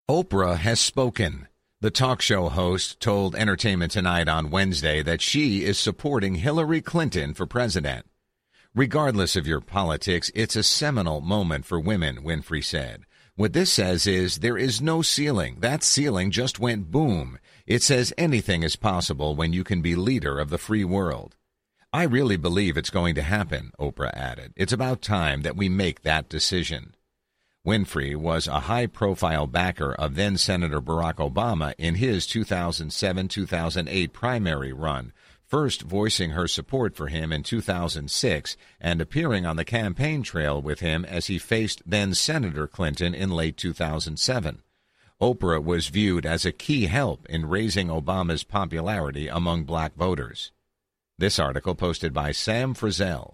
Oprah has spoken. The talk show host told Entertainment Tonight on Wednesday that she is supporting Hillary Clinton for president. Regardless of your politics, it's a seminal moment for women, Winfrey said. What this says is there is no ceiling. That ceiling just went boom. It says anything is possible when you can be leader of the free world. I really believe it's going to happen, Oprah added. It's about time that we make that decision. Winfrey was a high-profile backer of then-Senator Barack Obama in his 2007-2008 primary run, first voicing her support for him in 2006 and appearing on the campaign trail with him as he faced then-Senator Clinton in late 2007. Oprah was viewed as a key help in raising Obama's popularity among black voters. This article posted by Sam Frizzell.